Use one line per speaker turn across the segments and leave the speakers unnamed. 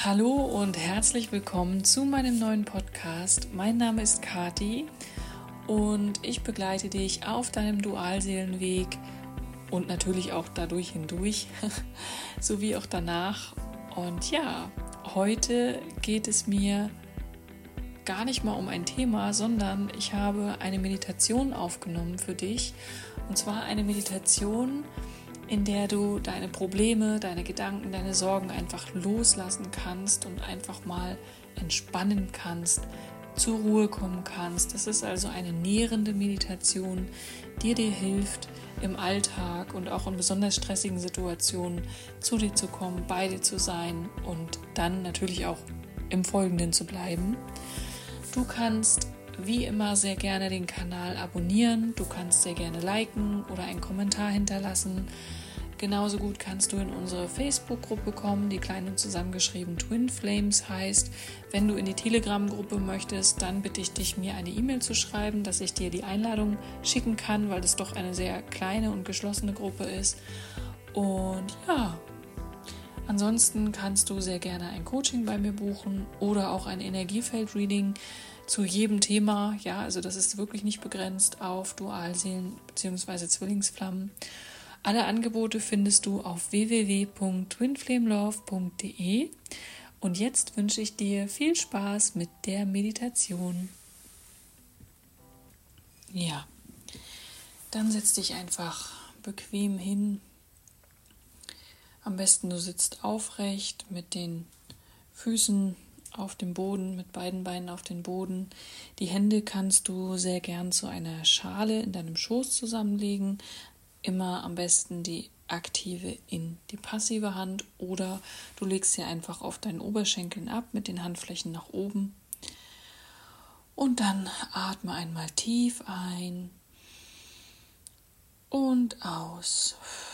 Hallo und herzlich willkommen zu meinem neuen Podcast. Mein Name ist Kati und ich begleite dich auf deinem Dualseelenweg und natürlich auch dadurch hindurch, sowie auch danach. Und ja, heute geht es mir gar nicht mal um ein Thema, sondern ich habe eine Meditation aufgenommen für dich. Und zwar eine Meditation, in der du deine Probleme, deine Gedanken, deine Sorgen einfach loslassen kannst und einfach mal entspannen kannst, zur Ruhe kommen kannst. Das ist also eine nährende Meditation, die dir hilft, im Alltag und auch in besonders stressigen Situationen zu dir zu kommen, bei dir zu sein und dann natürlich auch im Folgenden zu bleiben. Du kannst wie immer sehr gerne den Kanal abonnieren, du kannst sehr gerne liken oder einen Kommentar hinterlassen. Genauso gut kannst du in unsere Facebook-Gruppe kommen, die klein und zusammengeschrieben Twin Flames heißt. Wenn du in die Telegram-Gruppe möchtest, dann bitte ich dich, mir eine E-Mail zu schreiben, dass ich dir die Einladung schicken kann, weil es doch eine sehr kleine und geschlossene Gruppe ist. Und ja, ansonsten kannst du sehr gerne ein Coaching bei mir buchen oder auch ein Energiefeld-Reading zu jedem Thema. Ja, also das ist wirklich nicht begrenzt auf Dualseelen bzw. Zwillingsflammen. Alle Angebote findest du auf www.twinflamelove.de und jetzt wünsche ich dir viel Spaß mit der Meditation. Ja, dann setz dich einfach bequem hin. Am besten du sitzt aufrecht mit den Füßen auf dem Boden, mit beiden Beinen auf den Boden. Die Hände kannst du sehr gern zu einer Schale in deinem Schoß zusammenlegen. Immer am besten die aktive in die passive Hand oder du legst sie einfach auf deinen Oberschenkeln ab mit den Handflächen nach oben. Und dann atme einmal tief ein und aus.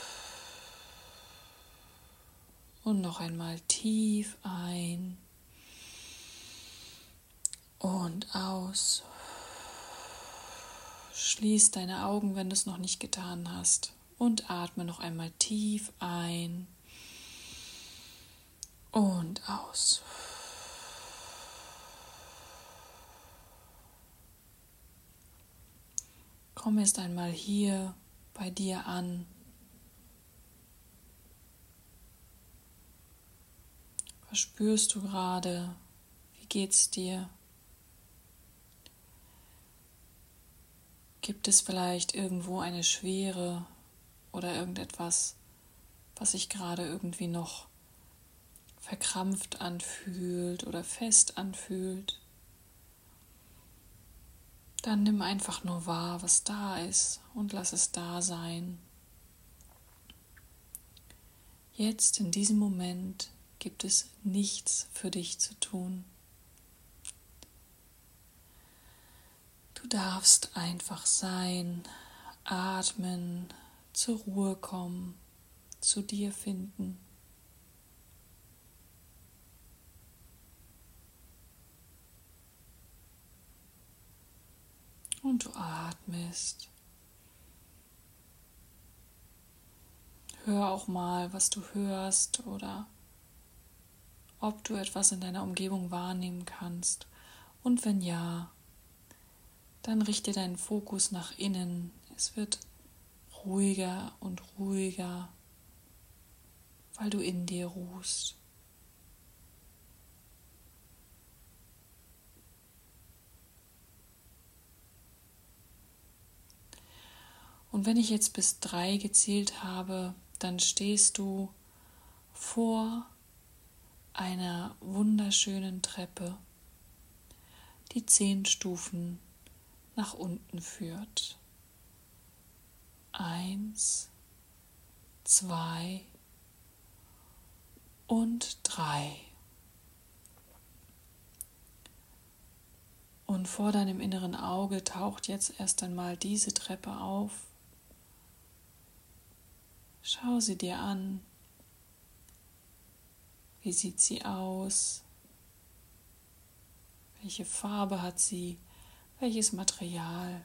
Und noch einmal tief ein und aus. Schließ deine Augen, wenn du es noch nicht getan hast, und atme noch einmal tief ein und aus. Komm erst einmal hier bei dir an. Was spürst du gerade? Wie geht's dir? Gibt es vielleicht irgendwo eine Schwere oder irgendetwas, was sich gerade irgendwie noch verkrampft anfühlt oder fest anfühlt? Dann nimm einfach nur wahr, was da ist und lass es da sein. Jetzt in diesem Moment gibt es nichts für dich zu tun. Du darfst einfach sein, atmen, zur Ruhe kommen, zu dir finden. Und du atmest. Hör auch mal, was du hörst oder ob du etwas in deiner Umgebung wahrnehmen kannst. Und wenn ja, dann richte deinen Fokus nach innen. Es wird ruhiger und ruhiger, weil du in dir ruhst. Und wenn ich jetzt bis 3 gezählt habe, dann stehst du vor einer wunderschönen Treppe, die 10 Stufen nach unten führt. 1, 2 und 3. Und vor deinem inneren Auge taucht jetzt erst einmal diese Treppe auf. Schau sie dir an. Wie sieht sie aus? Welche Farbe hat sie? Welches Material?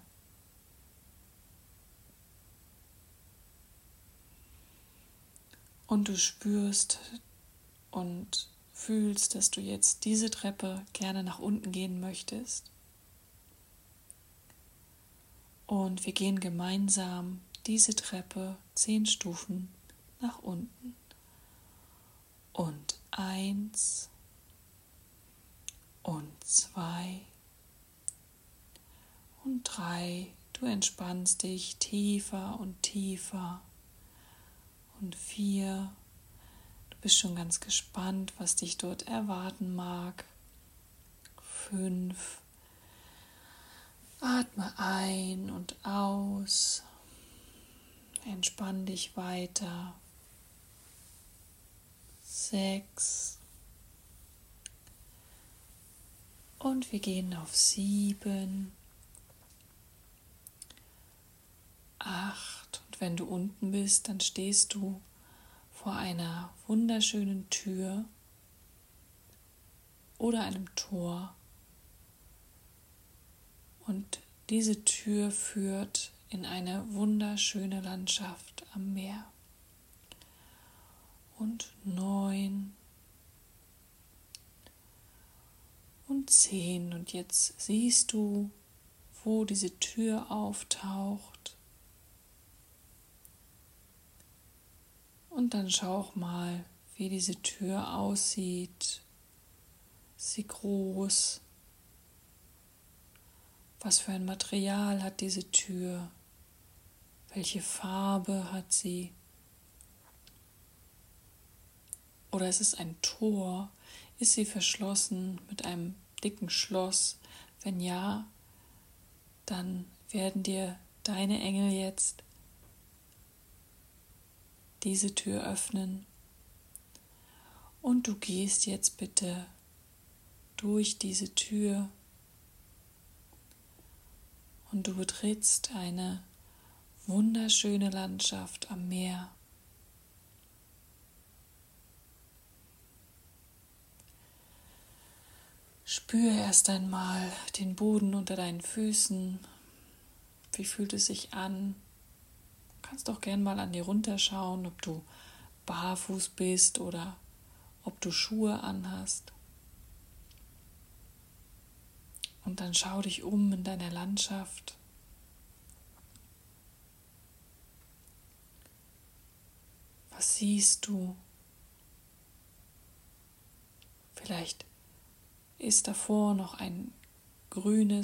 Und du spürst und fühlst, dass du jetzt diese Treppe gerne nach unten gehen möchtest. Und wir gehen gemeinsam diese Treppe 10 Stufen nach unten. Und 1 und 2 und 3. Du entspannst dich tiefer und tiefer. Und 4. Du bist schon ganz gespannt, was dich dort erwarten mag. 5. Atme ein und aus. Entspann dich weiter. 6. Und wir gehen auf 7. 8. Und wenn du unten bist, dann stehst du vor einer wunderschönen Tür oder einem Tor. Und diese Tür führt in eine wunderschöne Landschaft am Meer. Und 9 und 10. Und jetzt siehst du, wo diese Tür auftaucht. Und dann schau auch mal, wie diese Tür aussieht. Ist sie groß? Was für ein Material hat diese Tür? Welche Farbe hat sie? Oder ist es ein Tor? Ist sie verschlossen mit einem dicken Schloss? Wenn ja, dann werden dir deine Engel jetzt diese Tür öffnen. Und du gehst jetzt bitte durch diese Tür und du betrittst eine wunderschöne Landschaft am Meer. Spüre erst einmal den Boden unter deinen Füßen. Wie fühlt es sich an? Du kannst auch gern mal an dir runterschauen, ob du barfuß bist oder ob du Schuhe anhast. Und dann schau dich um in deiner Landschaft. Was siehst du? Vielleicht ist davor noch ein grüner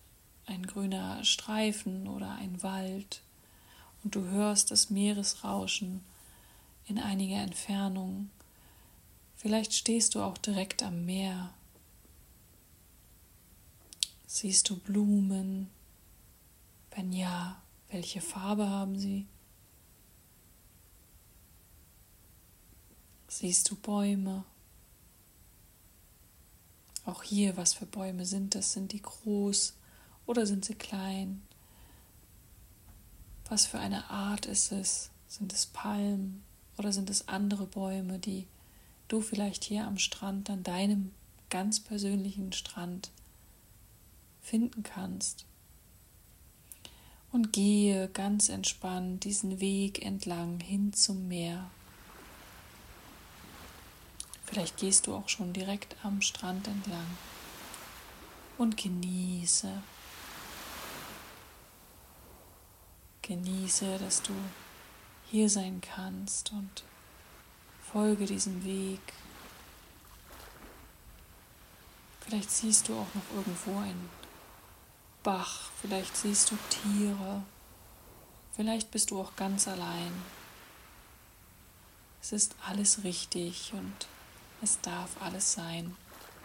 Streifen oder ein Wald und du hörst das Meeresrauschen in einiger Entfernung. Vielleicht stehst du auch direkt am Meer. Siehst du Blumen? Wenn ja, welche Farbe haben sie? Siehst du Bäume? Auch hier, was für Bäume sind das? Sind die groß oder sind sie klein? Was für eine Art ist es? Sind es Palmen oder sind es andere Bäume, die du vielleicht hier am Strand, an deinem ganz persönlichen Strand finden kannst? Und gehe ganz entspannt diesen Weg entlang hin zum Meer. Vielleicht gehst du auch schon direkt am Strand entlang und genieße, dass du hier sein kannst und folge diesem Weg. Vielleicht siehst du auch noch irgendwo einen Bach, vielleicht siehst du Tiere, vielleicht bist du auch ganz allein. Es ist alles richtig und es darf alles sein.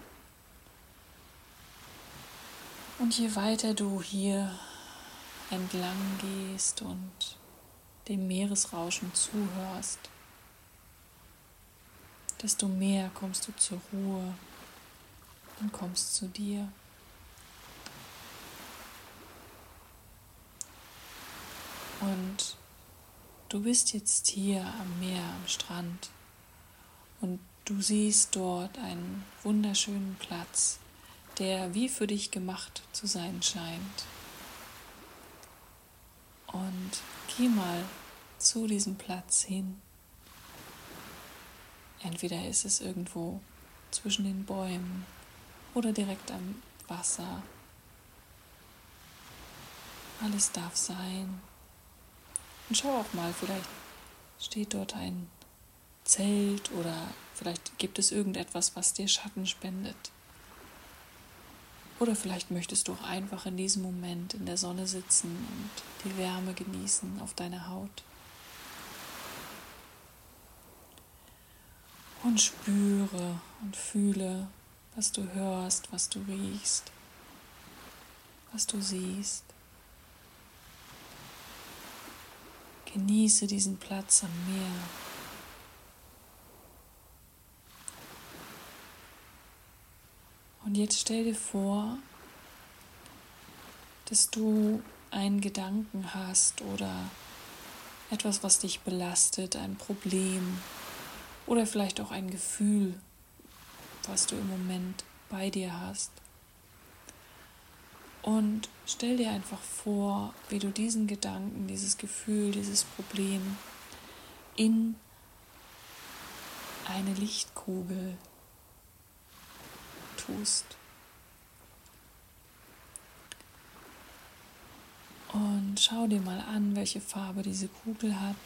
Und je weiter du hier entlang gehst und dem Meeresrauschen zuhörst, desto mehr kommst du zur Ruhe und kommst zu dir. Und du bist jetzt hier am Meer, am Strand und du siehst dort einen wunderschönen Platz, der wie für dich gemacht zu sein scheint. Und geh mal zu diesem Platz hin. Entweder ist es irgendwo zwischen den Bäumen oder direkt am Wasser. Alles darf sein. Und schau auch mal, vielleicht steht dort ein Zelt oder vielleicht gibt es irgendetwas, was dir Schatten spendet. Oder vielleicht möchtest du auch einfach in diesem Moment in der Sonne sitzen und die Wärme genießen auf deiner Haut. Und spüre und fühle, was du hörst, was du riechst, was du siehst. Genieße diesen Platz am Meer. Und jetzt stell dir vor, dass du einen Gedanken hast oder etwas, was dich belastet, ein Problem oder vielleicht auch ein Gefühl, was du im Moment bei dir hast. Und stell dir einfach vor, wie du diesen Gedanken, dieses Gefühl, dieses Problem in eine Lichtkugel tust. Und schau dir mal an, welche Farbe diese Kugel hat.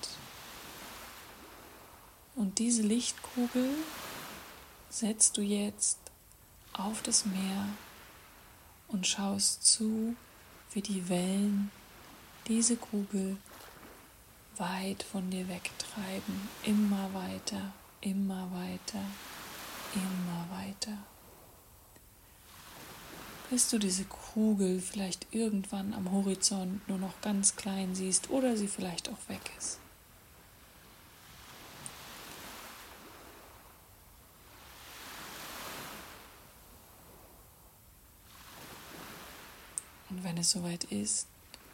Und diese Lichtkugel setzt du jetzt auf das Meer und schaust zu, wie die Wellen diese Kugel weit von dir wegtreiben. Immer weiter, immer weiter, immer weiter. Bis du diese Kugel vielleicht irgendwann am Horizont nur noch ganz klein siehst oder sie vielleicht auch weg ist. Und wenn es soweit ist,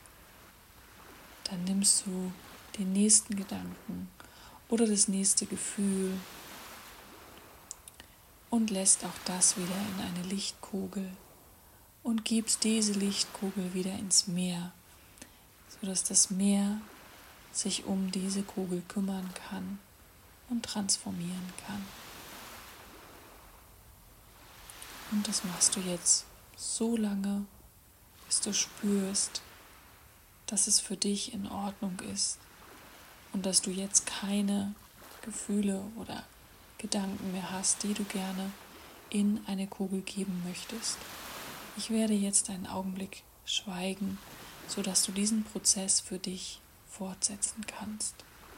dann nimmst du den nächsten Gedanken oder das nächste Gefühl und lässt auch das wieder in eine Lichtkugel und gibst diese Lichtkugel wieder ins Meer, sodass das Meer sich um diese Kugel kümmern kann und transformieren kann. Und das machst du jetzt so lange, bis du spürst, dass es für dich in Ordnung ist und dass du jetzt keine Gefühle oder Gedanken mehr hast, die du gerne in eine Kugel geben möchtest. Ich werde jetzt einen Augenblick schweigen, sodass du diesen Prozess für dich fortsetzen kannst.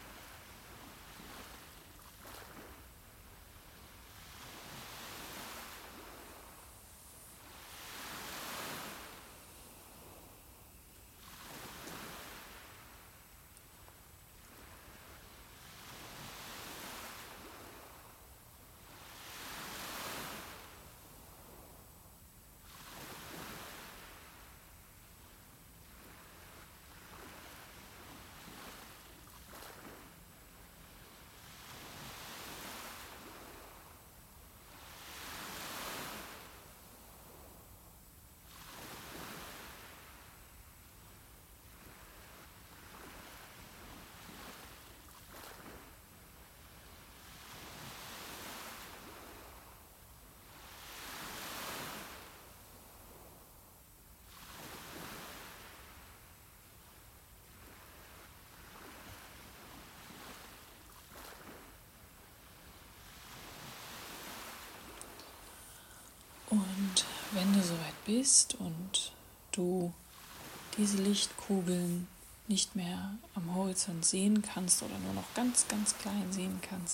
Und wenn du soweit bist und du diese Lichtkugeln nicht mehr am Horizont sehen kannst oder nur noch ganz, ganz klein sehen kannst,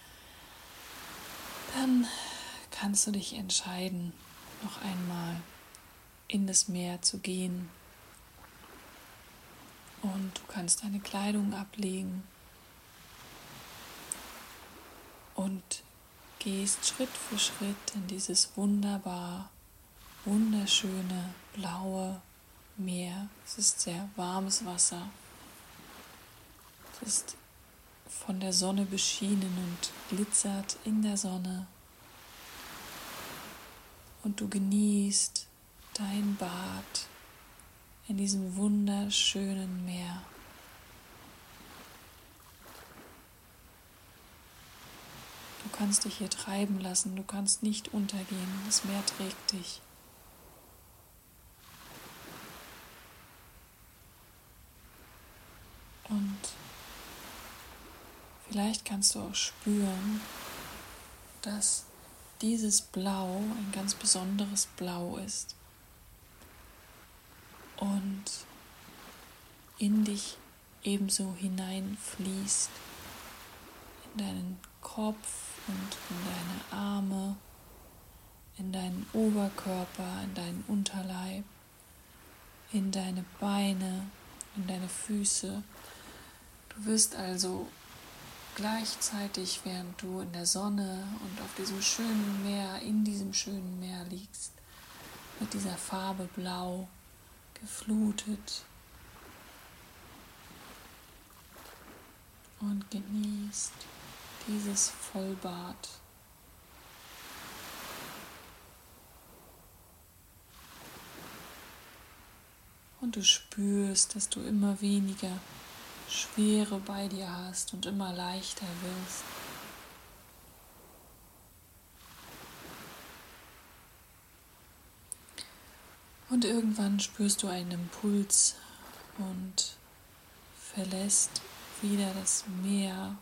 dann kannst du dich entscheiden, noch einmal in das Meer zu gehen. Und du kannst deine Kleidung ablegen und gehst Schritt für Schritt in dieses wunderschöne, blaue Meer. Es ist sehr warmes Wasser. Es ist von der Sonne beschienen und glitzert in der Sonne. Und du genießt dein Bad in diesem wunderschönen Meer. Du Du kannst dich hier treiben lassen, du kannst nicht untergehen, das Meer trägt dich. Und vielleicht kannst du auch spüren, dass dieses Blau ein ganz besonderes Blau ist und in dich ebenso hineinfließt, in deinen Kopf und in deine Arme, in deinen Oberkörper, in deinen Unterleib, in deine Beine, in deine Füße. Du wirst also gleichzeitig, während du in der Sonne und auf diesem schönen Meer, in diesem schönen Meer liegst, mit dieser Farbe Blau geflutet und genießt dieses Vollbad. Und du spürst, dass du immer weniger Schwere bei dir hast und immer leichter wirst. Und irgendwann spürst du einen Impuls und verlässt wieder das Meer,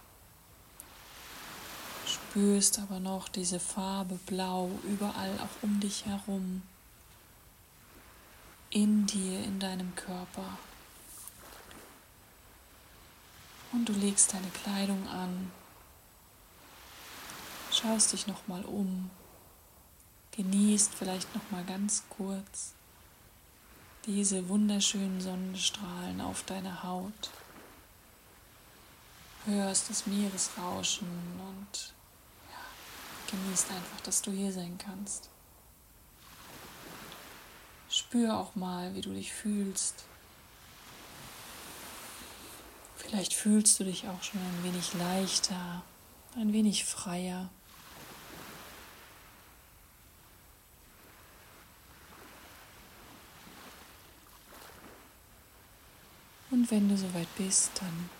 spürst aber noch diese Farbe Blau überall auch um dich herum, in dir, in deinem Körper. Und du legst deine Kleidung an, schaust dich nochmal um, genießt vielleicht nochmal ganz kurz diese wunderschönen Sonnenstrahlen auf deiner Haut, hörst das Meeresrauschen und genießt einfach, dass du hier sein kannst. Spür auch mal, wie du dich fühlst. Vielleicht fühlst du dich auch schon ein wenig leichter, ein wenig freier. Und wenn du soweit bist, dann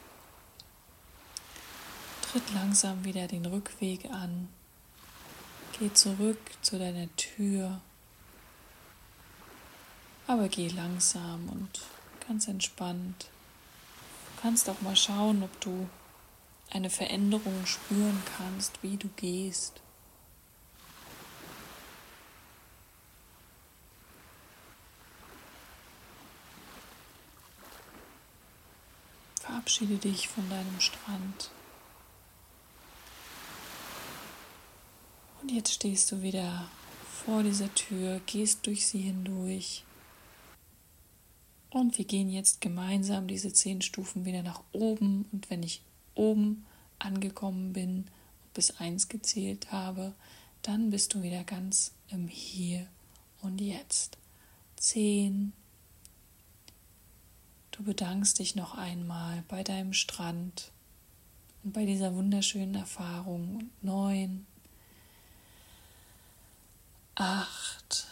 tritt langsam wieder den Rückweg an. Geh zurück zu deiner Tür, aber geh langsam und ganz entspannt. Du kannst auch mal schauen, ob du eine Veränderung spüren kannst, wie du gehst. Verabschiede dich von deinem Strand. Und jetzt stehst du wieder vor dieser Tür, gehst durch sie hindurch. Und wir gehen jetzt gemeinsam diese 10 Stufen wieder nach oben. Und wenn ich oben angekommen bin und bis 1 gezählt habe, dann bist du wieder ganz im Hier und Jetzt. 10. Du bedankst dich noch einmal bei deinem Strand und bei dieser wunderschönen Erfahrung. Und 9. 8.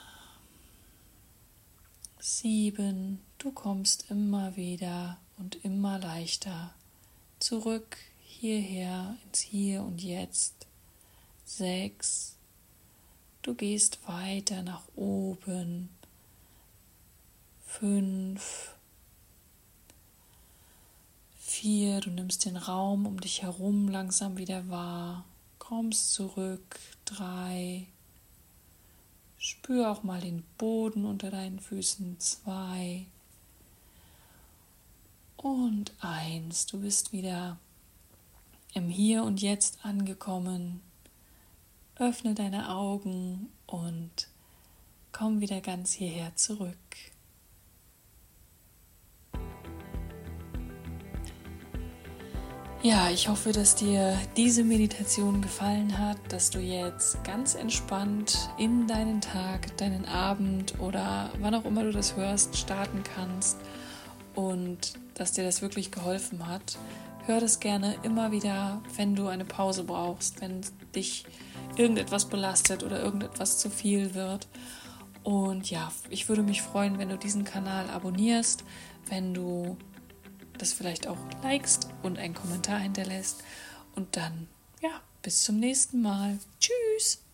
7. Du kommst immer wieder und immer leichter zurück hierher ins Hier und Jetzt. 6. Du gehst weiter nach oben. 5. 4. Du nimmst den Raum um dich herum langsam wieder wahr. Kommst zurück. 3. Spür auch mal den Boden unter deinen Füßen. 2. Und 1. Du bist wieder im Hier und Jetzt angekommen. Öffne deine Augen und komm wieder ganz hierher zurück. Ja, ich hoffe, dass dir diese Meditation gefallen hat, dass du jetzt ganz entspannt in deinen Tag, deinen Abend oder wann auch immer du das hörst, starten kannst und dass dir das wirklich geholfen hat. Hör das gerne immer wieder, wenn du eine Pause brauchst, wenn dich irgendetwas belastet oder irgendetwas zu viel wird. Und ja, ich würde mich freuen, wenn du diesen Kanal abonnierst, wenn du das vielleicht auch likest und einen Kommentar hinterlässt. Und dann, bis zum nächsten Mal. Tschüss!